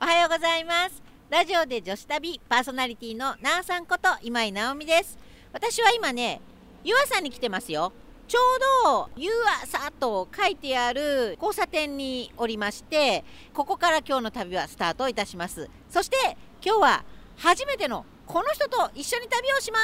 おはようございます。ラジオで女子旅パーソナリティのなあさんこと今井直美です。私は今ね、湯浅に来てますよ。ちょうど湯浅と書いてある交差点におりまして、ここから今日の旅はスタートいたします。そして今日は初めてのこの人と一緒に旅をします。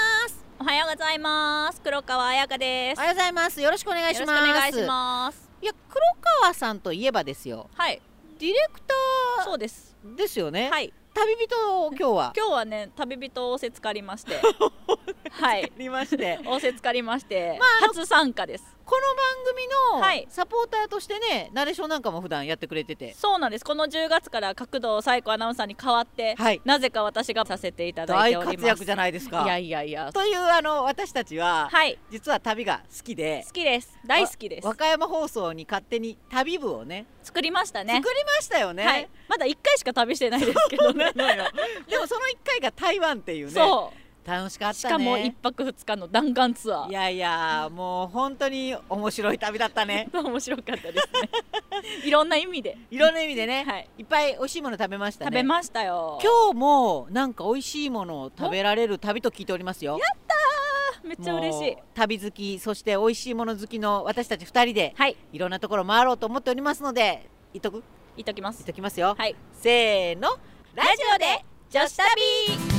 おはようございます。黒川彩香です。 おはようございます。よろしくお願いします。 よろしくお願いします。 いや、黒川さんといえばですよ、 はい、 ディレクターそうですですよね。 はい、 旅人を今日はね、旅人を仰せつかりましてはい、仰せつかりまして、初参加です。 この番組はいのサポーターとしてね、ナレーションなんかも普段やってくれてて、 そうなんです。この10月から角堂彩子アナウンサーに代わって、 はい、 なぜか私がさせていただいております。 大活躍じゃないですか。 いやという私たちは、 はい、 実は旅が好きで、 大好きです。 和歌山放送に勝手に旅部をね作りましたね。 作りましたよね。 はい、まだ1回しか旅してないですけどねでもその1回が台湾っていうね。そう楽しかったね。 しかも1泊2日の弾丸ツアー。 いやもう本当に面白い旅だったね面白かったですねいろんな意味でね、 はい、 いっぱい美味しいもの食べましたね。 食べましたよ。 今日もなんか美味しいものを食べられる旅と聞いておりますよ。 やったー、めっちゃ嬉しい。 旅好き、そして美味しいもの好きの私たち2人で、 はい、 いろんなところ回ろうと思っておりますので、言っときますよ、 はい、 せーの、 ラジオで女子旅。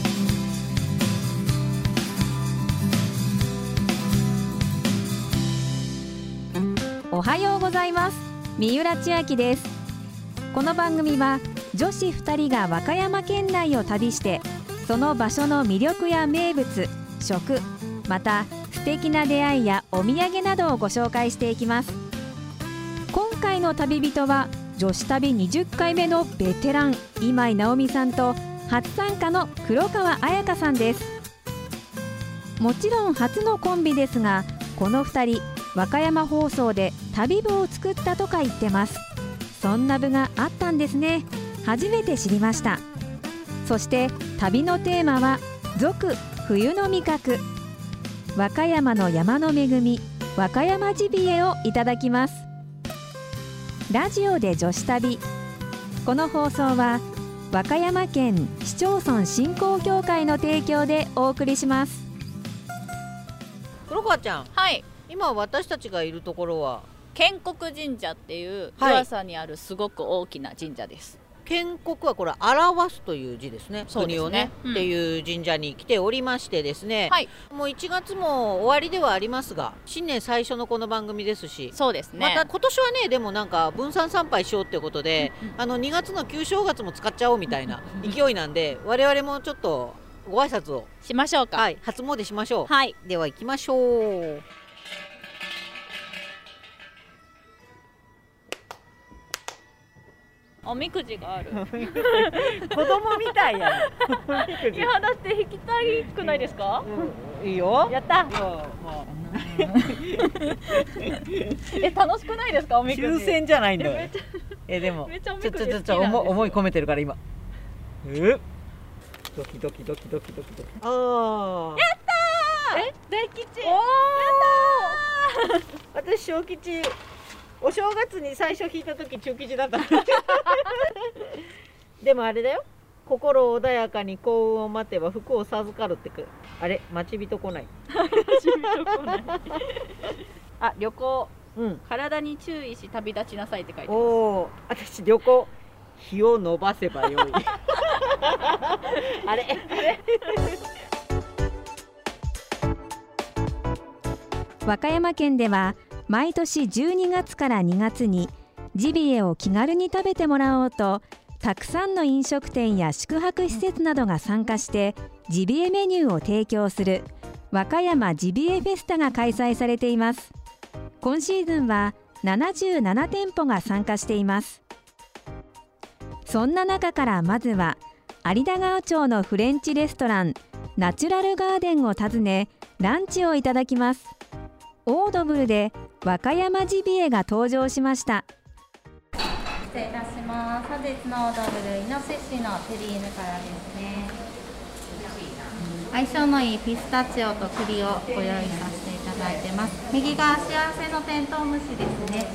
おはようございます。三浦千秋です。この番組は女子2人が和歌山県内を旅して、その場所の魅力や名物、食、また素敵な出会いやお土産などをご紹介していきます。今回の旅人は女子旅20回目のベテラン今井直美さんと、初参加の黒川彩香さんです。もちろん初のコンビですが、この2人和歌山放送で旅部を作ったとか言ってます。そんな部があったんですね。初めて知りました。そして旅のテーマは続冬の味覚、和歌山の山の恵み、和歌山ジビエをいただきます。ラジオで女子旅。この放送は和歌山県市町村振興協会の提供でお送りします。 黒川ちゃん、 はい、 今私たちがいるところは建国神社っていう湯浅にあるすごく大きな神社です。 建国はこれ表すという字ですね。 そうですね、 国をね、っていう神社に来ておりましてですね、 はい、 もう1月も終わりではありますが、新年最初のこの番組ですし、 そうですね、 また今年はね、でもなんか分散参拝しようってことで、2月の旧正月も使っちゃおうみたいな勢いなんで、我々もちょっとご挨拶をしましょうか。 はい、初詣しましょう。 はい、 では行きましょう。 おみくじがある子供みたいやんいや、だって引きたいくないですか？ いいよ。 やった楽しくないですか？おみくじ抽選じゃないんだよ。でもめっちゃおみくじ好きなんですよ。 思い込めてるから今。ドキドキ。ああ。 やったー。大吉。 おお。私小吉。お正月に最初引いた時中吉だったでもあれだよ、心穏やかに幸運を待てば福を授かるってあれ、待ち人来ないあ、旅行、体に注意し旅立ちなさいって書いてます。 お、私旅行、日を伸ばせばよいあれ和歌山県では毎年12月から2月にジビエを気軽に食べてもらおうと、たくさんの飲食店や宿泊施設などが参加してジビエメニューを提供する和歌山ジビエフェスタが開催されています。今シーズンは77店舗が参加しています。そんな中からまずは有田川町のフレンチレストランナチュラルガーデンを訪ね、ランチをいただきます。オードブルで和歌山ジビエが登場しました。 失礼いたします。本日のオードブルイノシシのテリーヌからですね。相性のいいピスタチオと栗をご用意させていただいてます。右が幸せのテントウムシですね。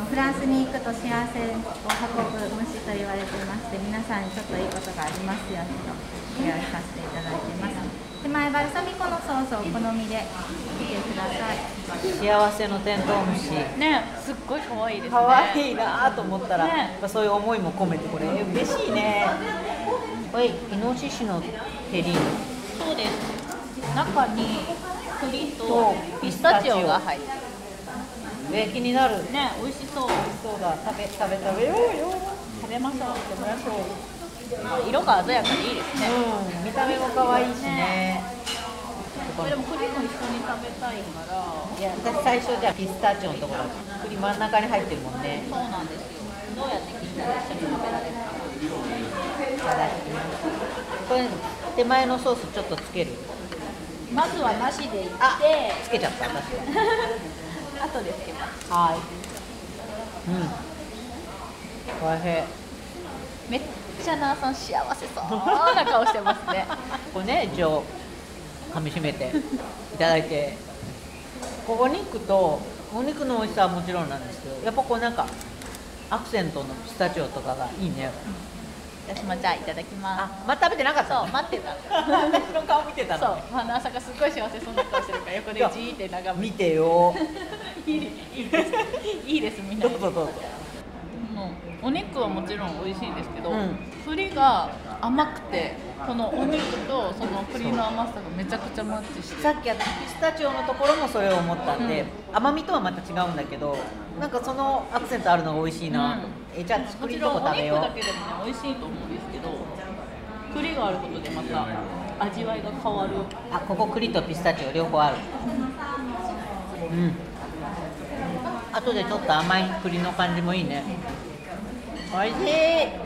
フランスに行くと幸せを運ぶ虫と言われてまして、皆さんにちょっといいことがありますようにとお願いさせていただいています。手前バルサミコのソースをお好みで見てください。 幸せのテントウムシね、すっごい可愛いですね。 可愛いなと思ったら、 ね、 やっぱそういう思いも込めて、これ嬉しいね。これイノシシのテリーヌ。 そうです。中に栗とピスタチオが入ってる。 気になるね、美味しそう。 そうだ、食べようよ。 食べましょう。食べましょう。色が鮮やかでいいですね。 うん、見た目も可愛いしね。 でも栗も一緒に食べたいから。 いや、私最初じゃあピスタチオのところ栗真ん中に入ってるもんね。 そうなんですよ。どうやって切ったら一緒に食べられるかな。 いただきます。これ手前のソースちょっとつける。 まずはなしでいって、 つけちゃった私は。 後でつけます。 はい。うん。おいしい。 めっちゃなあさん幸せそうな顔してますね。 これね、一応噛み締めていただいて、お肉とお肉の美味しさはもちろんなんですけど、やっぱこうなんかアクセントのピスタチオとかがいいね。 私もじゃあいただきます。 あ、まだ食べてなかった。 そう、待ってた。 私の顔見てたの。 そう、なあさんがすっごい幸せそうな顔してるから横でじーって眺めて。 見てよ。 いいです。いいですみんな。 どうぞどうぞ。 お肉はもちろん美味しいんですけど、栗が甘くて、このお肉とその栗の甘さがめちゃくちゃマッチして、 さっきピスタチオのところもそれを思ったんで、甘みとはまた違うんだけど、なんかそのアクセントあるのが美味しいなと。じゃあ栗とこ食べよう。 もちろんお肉だけでもね美味しいと思うんですけど、栗があることでまた味わいが変わる。 あ、ここ栗とピスタチオ両方ある。うん。後でちょっと甘い栗の感じもいいね。美味しい。美味し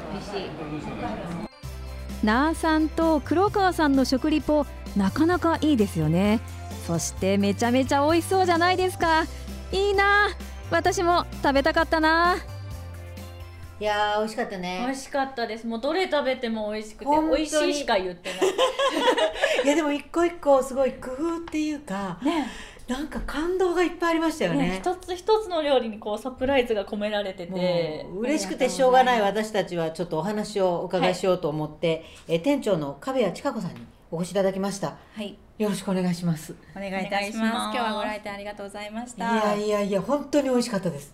い。 なあさんと黒川さんの食リポなかなかいいですよね。そしてめちゃめちゃ美味しそうじゃないですか。いいな、私も食べたかったな。 いやー美味しかったね。 美味しかったです。もうどれ食べても美味しくて、美味しいしか言ってない。 いやでも一個一個すごい工夫っていうか、ね、なんか感動がいっぱいありましたよね。 一つ一つの料理にこうサプライズが込められてて、 嬉しくてしょうがない私たちはちょっとお話をお伺いしようと思って、店長の壁谷千佳子さんにお越しいただきました。 はい。 よろしくお願いします。 お願いいたします。今日はご来店ありがとうございました。 いや本当に美味しかったです。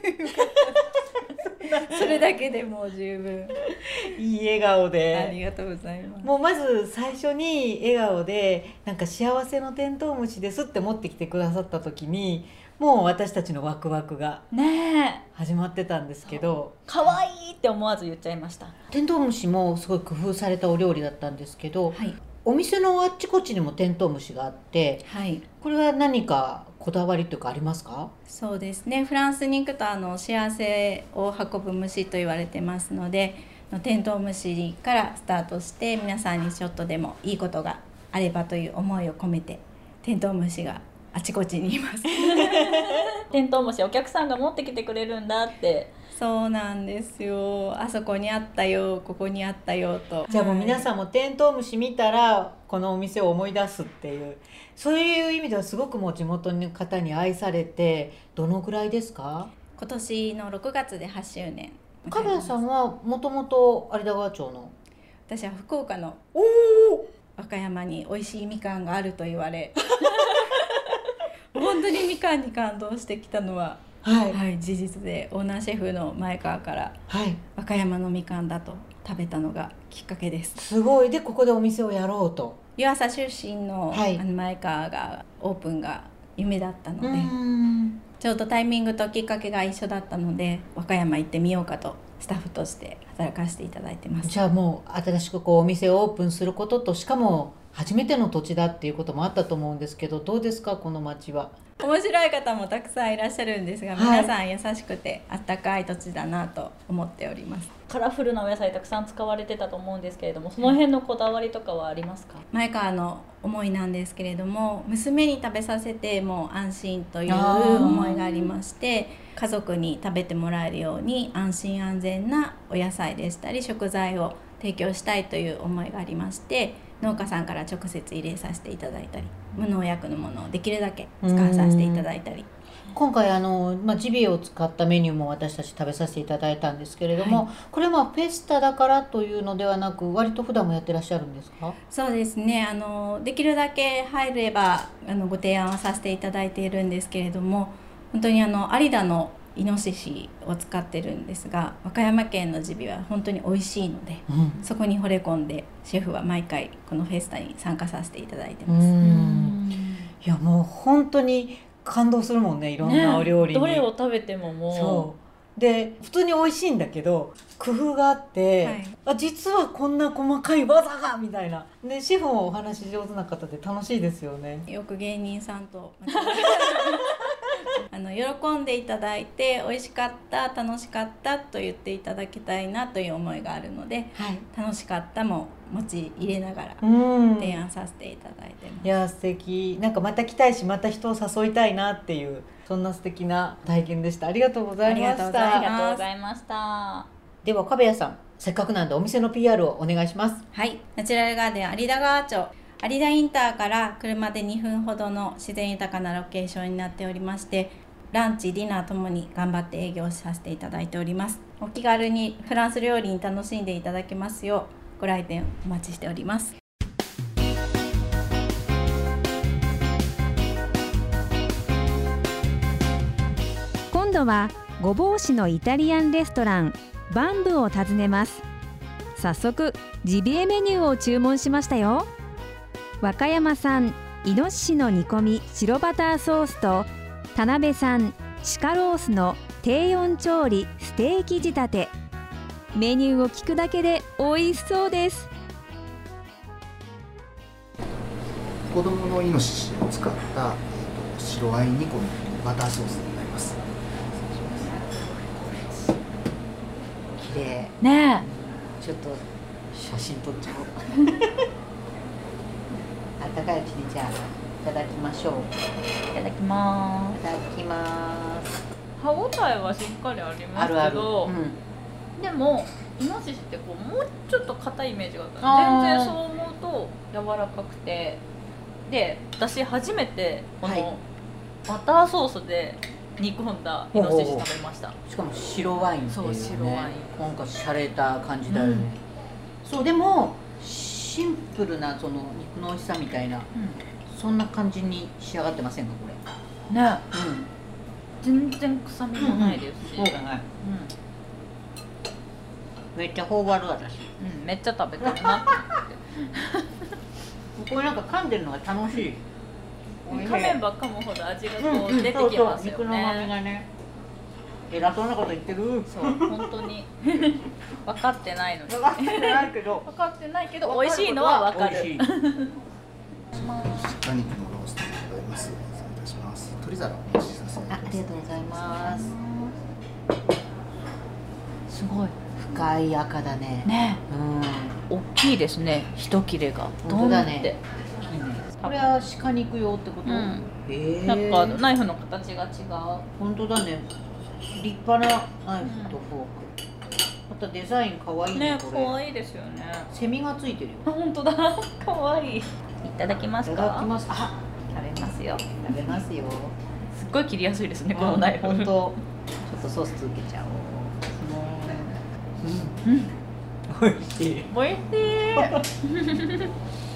それだけでもう十分。 いい笑顔で。 ありがとうございます。 もうまず最初に笑顔でなんか幸せのテントウムシですって持ってきてくださった時に、もう私たちのワクワクが始まってたんですけど、 可愛いって思わず言っちゃいました。 テントウムシもすごい工夫されたお料理だったんですけど、 はい、 お店のあっちこっちにもテントウムシがあって、 はい、これは何かこだわりというかありますか？ そうですね、フランスに行くと幸せを運ぶ虫と言われてますので、テントウムシからスタートして皆さんにちょっとでもいいことがあればという思いを込めて、テントウムシがあちこちにいます。 テントウムシお客さんが持ってきてくれるんだって。 そうなんですよ。あそこにあったよ、ここにあったよと。 じゃあもう皆さんもテントウムシ見たらこのお店を思い出すっていう、そういう意味ではすごくもう地元の方に愛されて、どのぐらいですか？ 今年の6月で8周年。 壁谷さんはもともと有田川町の？ 私は福岡の和歌山に美味しいみかんがあると言われ本当にみかんに感動してきたのは、はいはい、事実で、オーナーシェフの前川から、はい、和歌山のみかんだと食べたのがきっかけです。 すごい。でここでお店をやろうと。 湯浅出身の、はい、前川がオープンが夢だったので、ちょうどタイミングときっかけが一緒だったので、和歌山行ってみようかとスタッフとして働かせていただいてます。 じゃあもう新しくこうお店をオープンすることと、しかも初めての土地だっていうこともあったと思うんですけど、どうですかこの町は？ 面白い方もたくさんいらっしゃるんですが、皆さん優しくてあったかい土地だなと思っております。 カラフルなお野菜たくさん使われてたと思うんですけれども、その辺のこだわりとかはありますか？ 前川の思いなんですけれども、娘に食べさせても安心という思いがありまして、家族に食べてもらえるように安心安全なお野菜でしたり食材を提供したいという思いがありまして、農家さんから直接入れさせていただいたり、無農薬のものをできるだけ使わさせていただいたり。 今回ジビエを使ったメニューも私たち食べさせていただいたんですけれども、これはフェスタだからというのではなく、割と普段もやってらっしゃるんですか？ そうですね、できるだけ入ればご提案はさせていただいているんですけれども、本当に有田のイノシシを使ってるんですが、和歌山県のジビエは本当に美味しいので、そこに惚れ込んでシェフは毎回このフェスタに参加させていただいてます。 いやもう本当に感動するもんね、いろんなお料理に、 どれを食べてももうそうで普通に美味しいんだけど工夫があって、実はこんな細かい技がみたいなで、シェフもお話上手な方で楽しいですよね。 よく芸人さんと喜んでいただいて美味しかった楽しかったと言っていただきたいなという思いがあるので、楽しかったも持ち入れながら提案させていただいてます。 いや素敵、なんかまた来たいしまた人を誘いたいなっていう、そんな素敵な体験でした。ありがとうございました。 ありがとうございました。 では壁谷さん、せっかくなんでお店の PR をお願いします。 はい、ナチュラルガーデン有田川町有田インターから車で2分ほどの自然豊かなロケーションになっておりまして、ランチディナーともに頑張って営業させていただいております。お気軽にフランス料理に楽しんでいただけますようご来店お待ちしております。 今度は御坊市のイタリアンレストランバンブを訪ねます。早速ジビエメニューを注文しましたよ。和歌山産イノシシの煮込み白バターソースと田辺産鹿ロースの低温調理ステーキ仕立て。メニューを聞くだけで美味しそうです。 子供のイノシシを使った白ワイン煮込みバターソースになります。 綺麗ねえ、ちょっと写真撮っちゃおうあったかいうちにじゃあいただきましょう。 いただきまいただきます。 歯ごたえはしっかりありますけど、でもイノシシってこうもうちょっと硬いイメージがあった。全然そう思うと柔らかくて、で私初めてこのバターソースで煮込んだイノシシ食べました。 しかも白ワインっていうね。 そう、白ワイン。 なんか洒落た感じだよね。そうでもシンプルなその肉の美味しさみたいな、そんな感じに仕上がってませんかこれ？ ね、全然臭みもないですし。 そうだね。めっちゃ頬張る私。 めっちゃ食べてるなって思って。 これなんか噛んでるのが楽しい。 噛めば噛むほど味がこう出てきますよね。 肉の旨味がね。偉そうなこと言ってる。 そう本当に分かってないのに。 分かってないけど。 分かってないけど美味しいのは分かる。 鹿肉のローストでございます。失礼いたします。鶏皿お持ちさせていただきます。 ありがとうございます。 すごい深い赤だね。 ね、大きいですね。一切れがドンって。これは鹿肉用ってこと？ なんかナイフの形が違う。 本当だね。立派なナイフとフォーク。またデザイン可愛いね。 可愛いですよね。 セミがついてるよ。 本当だ。可愛い。いただきますか？ いただきます。 あ、食べますよ。 食べますよ。 すっごい切りやすいですね、このナイフ。 本当。ちょっとソースつけちゃおう。美味しい。 美味しい。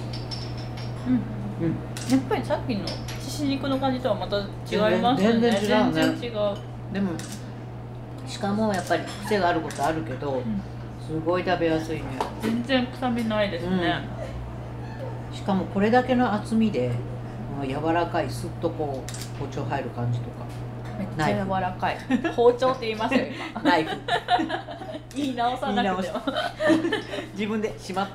やっぱりさっきのしし肉の感じとはまた違いますね。 全然違うね。 全然違う。 でも鹿もやっぱり癖があることあるけど、すごい食べやすいね。 全然臭みないですね。 しかもこれだけの厚みで柔らかい、スッとこう包丁入る感じとか。 めっちゃ柔らかい。包丁って言いますよ今。 ナイフ。 言い直さなくても。 自分でしまった。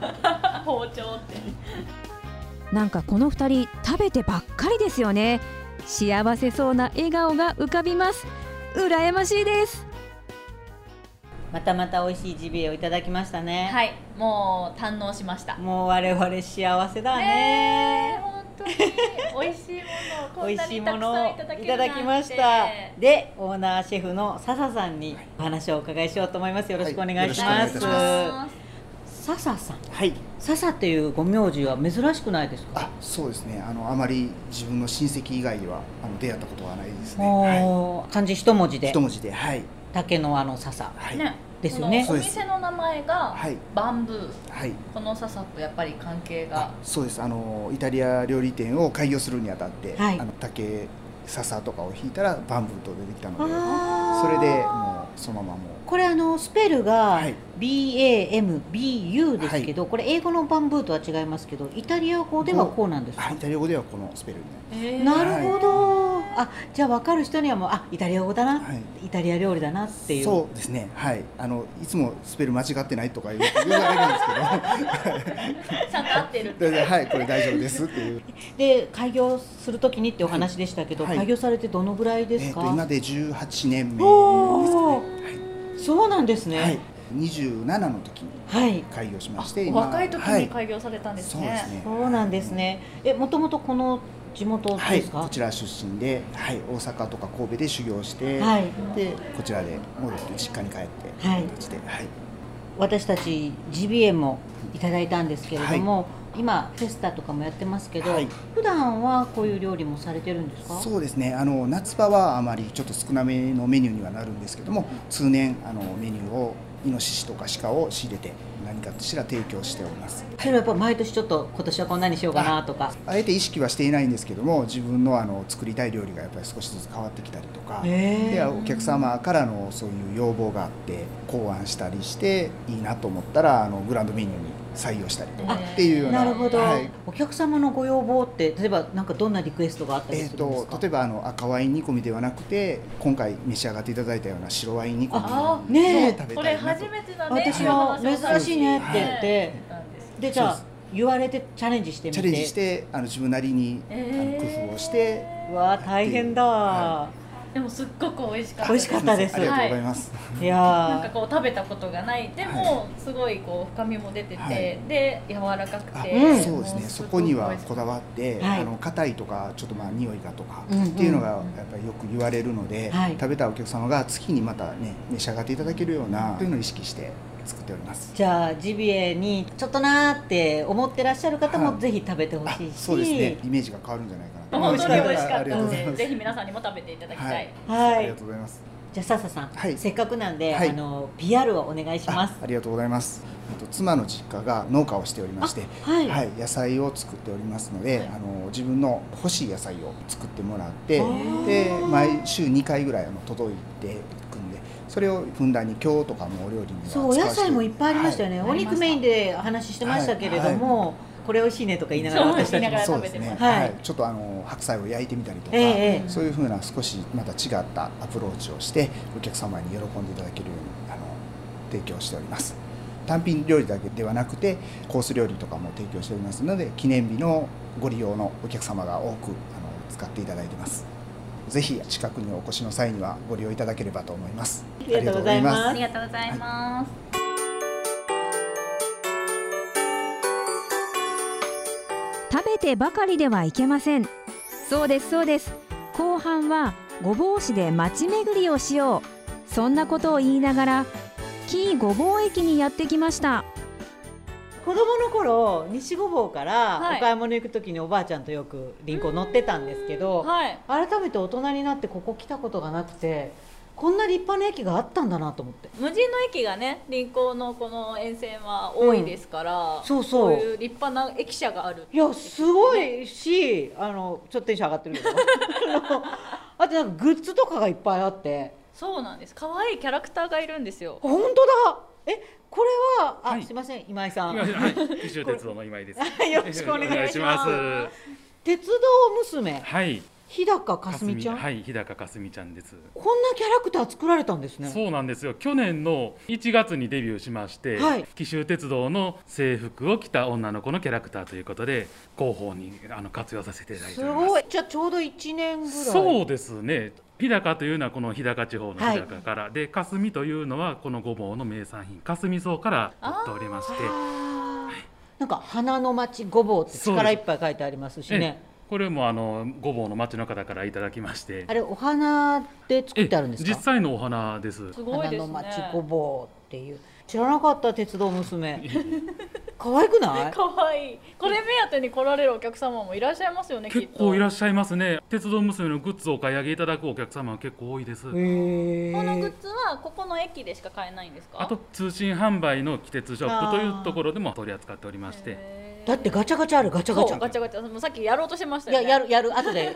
包丁って。 なんかこの2人食べてばっかりですよね。幸せそうな笑顔が浮かびます。羨ましいです。 またまた美味しいジビエをいただきましたね。 はい、もう堪能しました。 もう我々幸せだね。 本当に美味しいものをこんなにたくさんいただけるなんて。 いただきました。で、オーナーシェフの笹さんにお話をお伺いしようと思います。よろしくお願いします。 笹さん。 はい。 笹っていうご名字は珍しくないですか？ そうですね。あまり自分の親戚以外では出会ったことはないですね。 はい、漢字一文字で。 一文字で、はい。 竹の笹。 はい。 ね。 ですよね。 お店の名前がバンブー。はい。この笹とやっぱり関係が。 そうです。イタリア料理店を開業するにあたって、 はい、 竹笹とかを引いたらバンブーと出てきたので、それでもうそのままもう。 これスペルが BAMBU ですけど、これ英語のバンブーとは違いますけど、イタリア語ではこうなんですか？ イタリア語ではこのスペルになる。なるほど。じゃあ分かる人にはもうイタリア語だな、イタリア料理だなっていう。 そうですね。はい。いつもスペル間違ってないとか言われるんですけど、 ちゃんと合ってるって。 はい、これ大丈夫ですっていう。 で開業するときにってお話でしたけど、開業されてどのぐらいですか？ 今で18年目ですかね。 そうなんですね。 はい、27の時に開業しまして、 若い時に開業されたんですね。 そうですね。 そうなんですね。もともとこの地元ですか？ こちら出身で、大阪とか神戸で修行して、でこちらで戻って実家に帰って形で、 私たちジビエもいただいたんですけれども、今フェスタとかもやってますけど、普段はこういう料理もされてるんですか？ そうですね。夏場はあまりちょっと少なめのメニューにはなるんですけども、通年メニューをイノシシとか鹿を仕入れて何かしら提供しております。 それはやっぱ毎年ちょっと今年はこんなにしようかなとか、 あえて意識はしていないんですけども、自分の作りたい料理がやっぱり少しずつ変わってきたりとか、でお客様からのそういう要望があって考案したりしていいなと思ったらグランドメニューに採用したりとかっていうような。 なるほど。お客様のご要望って例えばなんかどんなリクエストがあったりするんですか？ 例えば赤ワイン煮込みではなくて、今回召し上がっていただいたような白ワイン煮込みを食べたいなと。 これ初めてだね。 私は珍しいねって言って、でじゃあ言われてチャレンジしてみて。 チャレンジして自分なりに工夫をして。 わあ大変だ。 でもすっごく美味しかった。 美味しかったです。 ありがとうございます。 いやなんかこう食べたことがない。でもすごいこう深みも出てて、で柔らかくて。 そうですね。そこにはこだわって、硬いとかちょっと匂いがとかっていうのがやっぱりよく言われるので、食べたお客様が次にまたね召し上がっていただけるようなそういうのを意識して作っております。 じゃあジビエにちょっとなーって思ってらっしゃる方もぜひ食べてほしいし、 そうですね。イメージが変わるんじゃないかな。 本当に美味しかったので、ぜひ皆さんにも食べていただきたい。 ありがとうございます。 じゃあ笹さん、せっかくなんでPR をお願いします。 ありがとうございます。妻の実家が農家をしておりまして、野菜を作っておりますので、自分の欲しい野菜を作ってもらって、で毎週2回ぐらい届いていくんで、それをふんだんに今日とかもお料理には使わせて。 そう、お野菜もいっぱいありましたよね。お肉メインで話してましたけれども、これ美味しいねとか言いながら私たちもそうですね。ちょっと白菜を焼いてみたりとか、そういうふうな少しまた違ったアプローチをしてお客様に喜んでいただけるように提供しております。単品料理だけではなくてコース料理とかも提供しておりますので、記念日のご利用のお客様が多く使っていただいています。ぜひ近くにお越しの際にはご利用いただければと思います。 ありがとうございます。 ありがとうございます。 食べてばかりではいけません。そうですそうです。後半はごぼう市で町巡りをしよう。そんなことを言いながら紀伊ごぼう駅にやってきました。 子供の頃西ごぼうからお買い物行く時におばあちゃんとよくリンコ乗ってたんですけど、改めて大人になってここ来たことがなくて、こんな立派な駅があったんだなと思って。 無人の駅がね、臨港のこの沿線は多いですから、 そういう立派な駅舎がある。 いやすごいし、ちょっとテンション上がってるけどあとなんかグッズとかがいっぱいあって。 そうなんです。可愛いキャラクターがいるんですよ。 本当だ。これはすいません、今井さん。 紀州鉄道の今井です。 よろしくお願いします。鉄道娘。 はい。 日高かすみちゃん。 はい、日高かすみちゃんです。 こんなキャラクター作られたんですね。 そうなんですよ。去年の1月にデビューしまして、紀州鉄道の制服を着た女の子のキャラクターということで広報に活用させていただいております。 すごい。じゃあちょうど1年ぐらい。 そうですね。日高というのはこの日高地方の日高から、でかすみというのはこのごぼうの名産品かすみ草から取っておりまして、 なんか花の町ごぼうって力いっぱい書いてありますしね。 これもごぼうの町の方からいただきまして、 あれお花で作ってあるんですか？ 実際のお花です。 すごいですね。 花の町ごぼうっていう。 知らなかった、鉄道娘。可愛くない？ 可愛い。これ目当てに来られるお客様もいらっしゃいますよね。 結構いらっしゃいますね。鉄道娘のグッズをお買い上げいただくお客様は結構多いです。このグッズはここの駅でしか買えないんですか？ あと通信販売の季鉄ショップというところでも取り扱っておりまして。 だってガチャガチャある、ガチャガチャ。 ガチャガチャ、もうさっきやろうとしてましたよね。 やる後で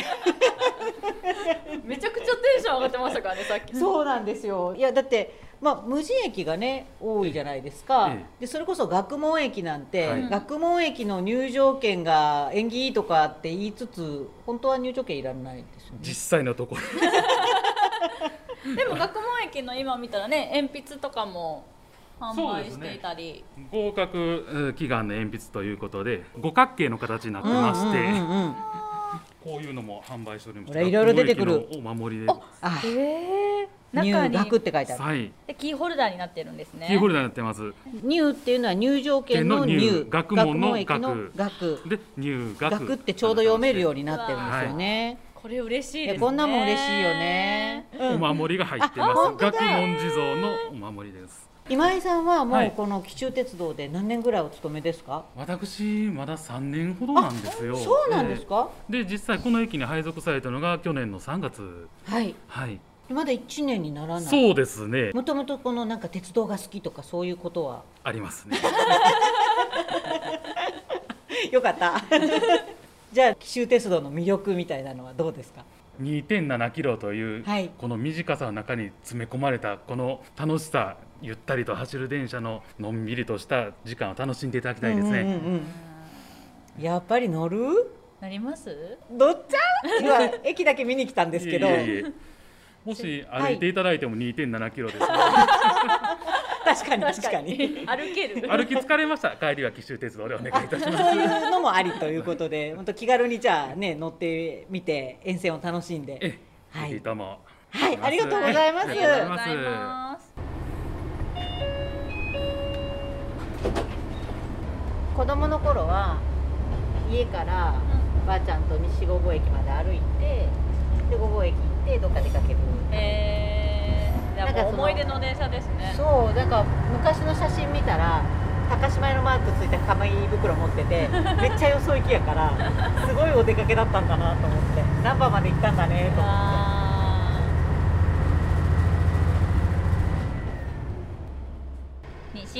めちゃくちゃテンション上がってましたからね、さっき。 そうなんですよ。いやだって無人駅がね多いじゃないですか。でそれこそ学問駅なんて、学問駅の入場券が縁起いいとかって言いつつ、本当は入場券いらないですよね。 実際のところ。 でも学問駅の今見たらね、鉛筆とかも販売していたり、 合格祈願の鉛筆ということで五角形の形になってまして、こういうのも販売しております。 いろいろ出てくるお守りで。 入学って書いてある。 はい。 でキーホルダーになってるんですね。 キーホルダーになってます。 入っていうのは入場券の入、 学問の学で入学ってちょうど読めるようになってるんですよね。 これ嬉しいですね。 こんなもん嬉しいよね。 お守りが入ってます。学問地蔵のお守りです。 今井さんはもうこの紀州鉄道で何年ぐらいお勤めですか？ 私まだ3年ほどなんですよ。 そうなんですか？ で実際この駅に配属されたのが去年の3月。 はいはい。まだ1年にならない。 そうですね。 もともとこのなんか鉄道が好きとかそういうことはありますね。 よかった。じゃあ紀州鉄道の魅力みたいなのはどうですか ？2.7 キロという、この短さの中に詰め込まれたこの楽しさ、ゆったりと走る電車ののんびりとした時間を楽しんでいただきたいですね。 やっぱり乗る？ なります？ 乗っちゃう？今駅だけ見に来たんですけど。 もし歩いていただいても 2.7 キロです、ね。 確かに確かに。 歩ける。 歩き疲れました。帰りは紀州鉄道でお願いいたします。 そういうのもありということで、本当気軽にじゃあね乗ってみて沿線を楽しんで。 はい。どうも。 はい、ありがとうございます。 ありがとうございます。 子供の頃は家からばあちゃんと西五郷駅まで歩いて、で五郷駅行ってどっか出かける。 なんか思い出の電車ですね。 そう、なんか昔の写真見たら高島屋のマークついた紙袋持っててめっちゃよそ行きやからすごいお出かけだったんだなと思って、難波まで行ったんだねと思って。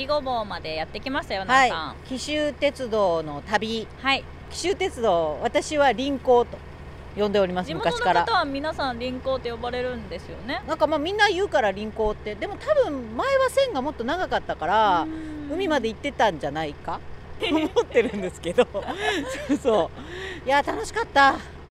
西五郷までやってきましたよ、なさん。 紀州鉄道の旅。 はい。 紀州鉄道、私は臨港と呼んでおります。昔から。 地元の方は皆さん臨港って呼ばれるんですよね。 なんかみんな言うから臨港って、でも多分前は線がもっと長かったから海まで行ってたんじゃないか思ってるんですけど。そう。いや楽しかった。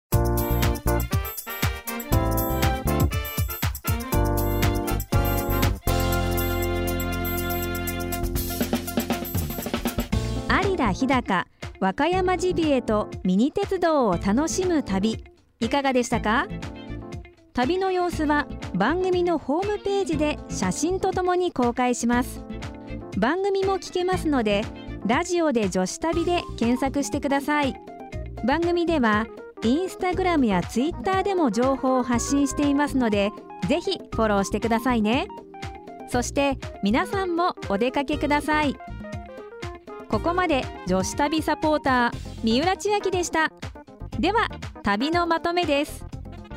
有田日高和歌山ジビエとミニ鉄道を楽しむ旅、いかがでしたか？旅の様子は番組のホームページで写真とともに公開します。番組も聞けますので、ラジオで女子旅で検索してください。番組ではインスタグラムやツイッターでも情報を発信していますので、ぜひフォローしてくださいね。そして皆さんもお出かけください。ここまで女子旅サポーター三浦千秋でした。では旅のまとめです。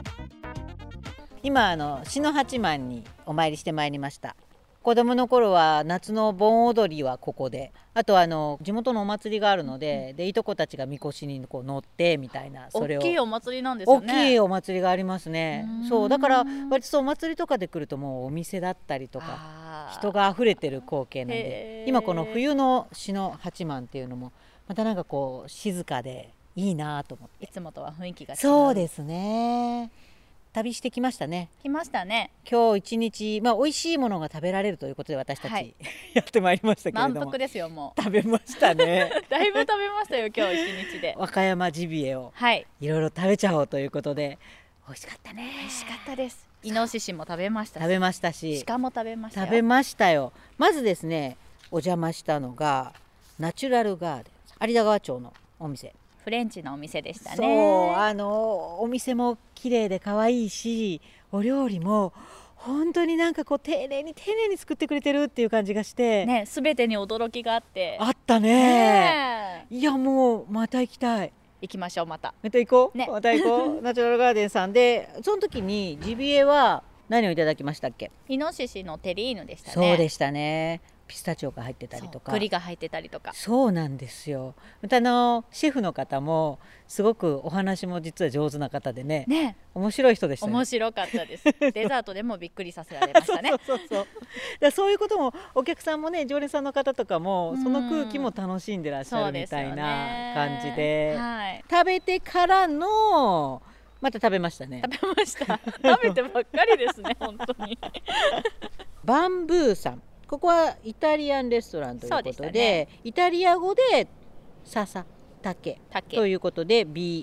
今篠八幡にお参りしてまいりました。子供の頃は夏の盆踊りはここで、あと地元のお祭りがあるので、いとこたちがみこしにこう乗ってみたいな、 それを大きいお祭りなんですよね。 大きいお祭りがありますね。そうだから割とお祭りとかで来るともうお店だったりとか人があふれてる光景なんで、今この冬の篠八幡っていうのもまたなんかこう静かでいいなと思って。 いつもとは雰囲気が違う。 そうですね。旅してきましたね。 来ましたね。 今日一日、美味しいものが食べられるということで私たち、やってまいりましたけれども、 満腹ですよ。もう食べましたね。 だいぶ食べましたよ今日一日で。 和歌山ジビエをいろいろ食べちゃおうということで、美味しかったね。 美味しかったです。イノシシも食べましたし、 食べましたし、 鹿も食べましたよ。 食べましたよ。まずですね、お邪魔したのがナチュラルガーデン、有田川町のお店。 フレンチのお店でしたね。 そうお店も綺麗で可愛いし、お料理も本当になんかこう丁寧に作ってくれてるっていう感じがしてね、全てに驚きがあってあったね。いやもうまた行きたい。 行きましょう。また行こう、 ね、 また行こうナチュラルガーデンさんで、その時にジビエは何をいただきましたっけ？ イノシシのテリーヌでしたね。 そうでしたね。ピスタチオが入ってたりとか栗が入ってたりとか。そうなんですよ。またシェフの方もすごくお話も実は上手な方でね、面白い人でしたね。 面白かったですデザートでもびっくりさせられましたねそういうこともお客さんもね、常連さんの方とかもその空気も楽しんでらっしゃるみたいな感じで、はい、食べてからのまた食べましたね。 食べました食べてばっかりですね本当にバンブーさん、ここはイタリアンレストランということで、イタリア語で笹竹ということで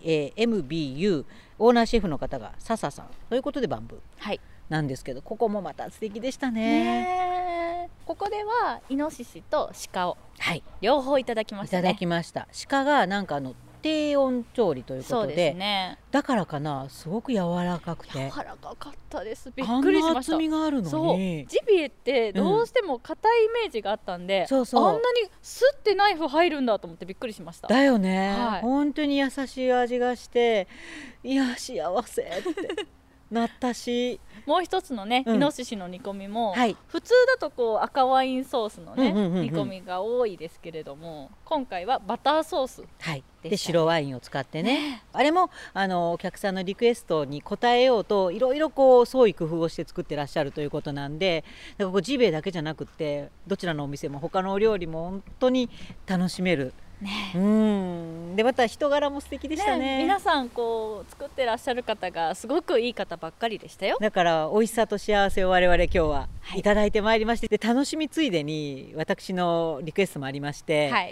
BAMBU、 オーナーシェフの方が笹さんということでバンブーなんですけど、ここもまた素敵でしたね。 ここではイノシシと鹿を両方いただきましたね。 いただきました。鹿がなんか低温調理ということ で、だからかな、すごく柔らかくて柔らかかったです。びっくりしました。 あんな厚みがあるのに。 ジビエってどうしても硬いイメージがあったんで、あんなにスッてナイフ入るんだと思ってびっくりしました。 だよね、本当に優しい味がして、いや幸せってなったし、 もう一つのね、イノシシの煮込みも、普通だとこう赤ワインソースのね、煮込みが多いですけれども、今回はバターソースで白ワインを使ってね、あれもお客さんのリクエストに応えようといろいろこう創意工夫をして作ってらっしゃるということなんで、だからこうジビエだけじゃなくって、どちらのお店も他のお料理も本当に楽しめる。でまた人柄も素敵でしたね。 皆さんこう作ってらっしゃる方がすごくいい方ばっかりでしたよ。 だから美味しさと幸せを我々今日はいただいてまいりまして、で楽しみついでに私のリクエストもありまして、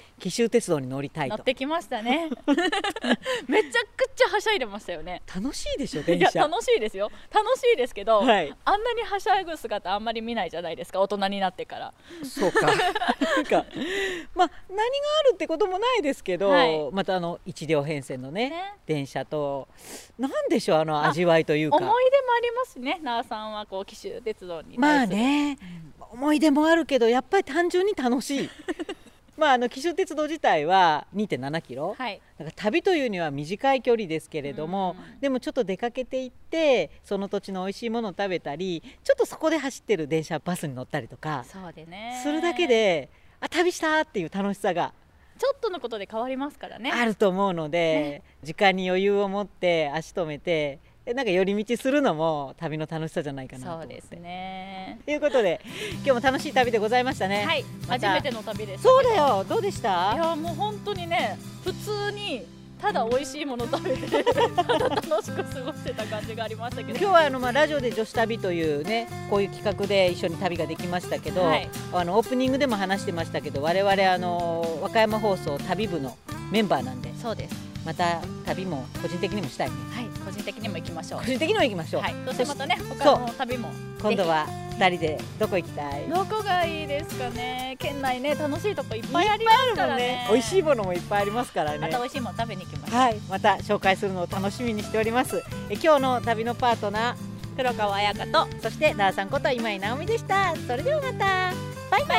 紀州鉄道に乗りたいと。 乗ってきましたねめちゃくちゃはしゃいでましたよね。 楽しいでしょ電車。 いや楽しいですよ、楽しいですけど、あんなにはしゃぐ姿あんまり見ないじゃないですか、大人になってから。 そうかなんかまあ何があるってこともないですけど、また1両編成のね電車と、なんでしょう味わいというか、 思い出もありますね。なあさんはこう紀州鉄道にまあね、思い出もあるけどやっぱり単純に楽しい紀州鉄道自体は 2.7 キロ、だから旅というには短い距離ですけれども、でもちょっと出かけていってその土地の美味しいものを食べたり、ちょっとそこで走ってる電車バスに乗ったりとかするだけで、旅したっていう楽しさがちょっとのことで変わりますからね、 あると思うので、時間に余裕を持って足止めて、なんか寄り道するのも旅の楽しさじゃないかなと思って。 そうですね。 ということで今日も楽しい旅でございましたね。 初めての旅です。 そうだよ。どうでした？ いやもう本当にね、普通にただ美味しいもの食べてただ楽しく過ごしてた感じがありましたけど、 今日はラジオで女子旅というね、こういう企画で一緒に旅ができましたけど、オープニングでも話してましたけど、我々和歌山放送旅部のメンバーなんで、 そうです。 また旅も個人的にもしたいね。 個人的にも行きましょう。 個人的にも行きましょう。 そしてまたね、他の旅も今度は2人でどこ行きたい？ どこがいいですかね。県内ね、楽しいとこいっぱいありますからね。 美味しいものもいっぱいありますからね。 また美味しいもの食べに行きましょう。 また紹介するのを楽しみにしております。今日の旅のパートナー黒川彩香と、 そしてなあさんこと今井直美でした。それではまた、バイバイ。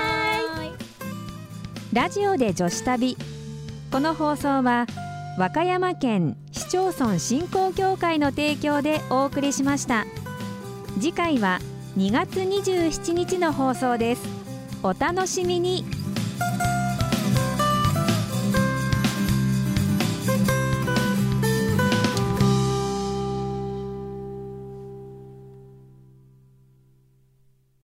ラジオで女子旅、この放送は和歌山県市町村振興協会の提供でお送りしました。次回は2月27日の放送です。お楽しみに。